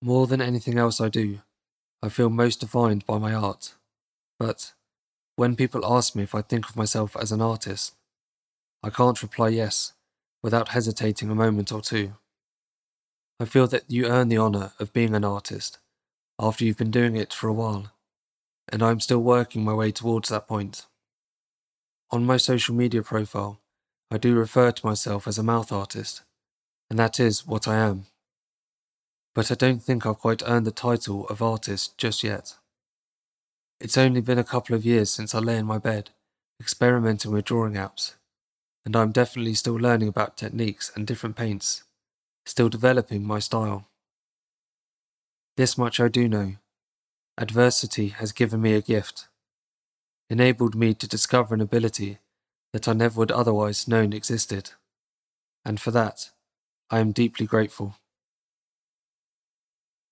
More than anything else I do, I feel most defined by my art. But when people ask me if I think of myself as an artist, I can't reply yes without hesitating a moment or two. I feel that you earn the honour of being an artist after you've been doing it for a while, and I'm still working my way towards that point. On my social media profile, I do refer to myself as a mouth artist, and that is what I am. But I don't think I've quite earned the title of artist just yet. It's only been a couple of years since I lay in my bed, experimenting with drawing apps, and I'm definitely still learning about techniques and different paints, still developing my style. This much I do know: adversity has given me a gift, enabled me to discover an ability that I never would otherwise known existed, and for that, I am deeply grateful.